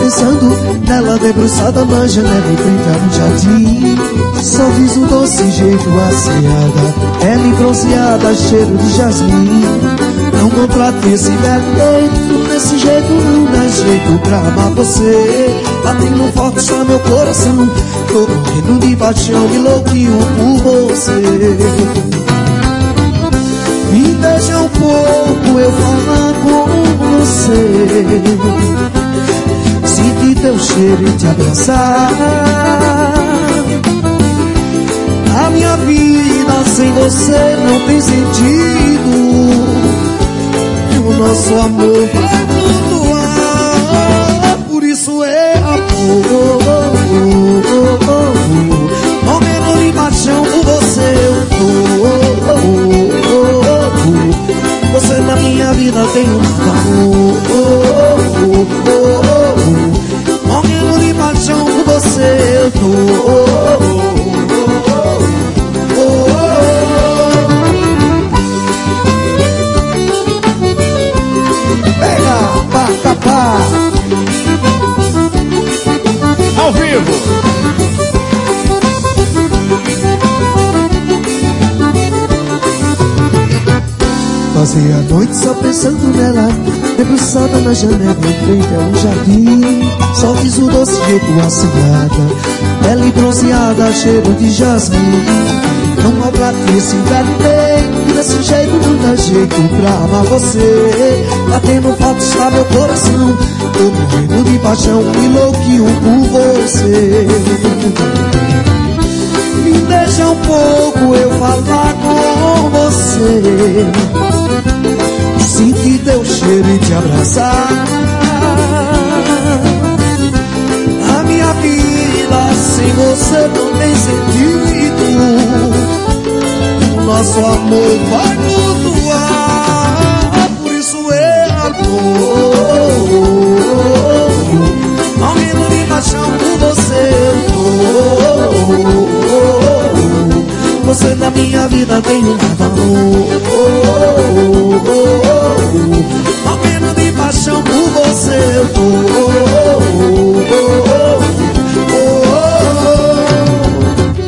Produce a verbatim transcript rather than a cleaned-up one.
pensando nela debruçada na janela em frente a um jardim. Sorriso doce, jeito asseada, pele bronzeada, cheiro de jasmim. Não contrate esse defeito, desse jeito não dá jeito pra amar você. Batendo forte só meu coração, tô morrendo de paixão e louquinho por você. Me deixa um pouco eu falar com você, sentir teu cheiro e te abraçar. A minha vida sem você não tem sentido, e o nosso amor vai flutuar. Por isso é amor, morrendo de paixão por você eu tô. Você na minha vida tem um amor, morrendo de paixão por você eu tô. Pega, pá, pá, pá. Ao vivo. Passei a noite só pensando nela, debruçada na janela em frente a um jardim. Sorriso doce, jeito assinada, pele bronzeada, cheiro de jasmim. Não maltrate esse velho peito, desse jeito não dá jeito pra amar você. Batendo forte está meu coração, tô morrendo de paixão e louquinho por você. Me deixa um pouco eu falar com você, sentir teu cheiro e te abraçar. A minha vida sem você não tem sentido, o nosso amor vai flutuar. Por isso é amor, morrendo de paixão por você eu tô. Você na minha vida tem um valor, morrendo de paixão por você eu tô.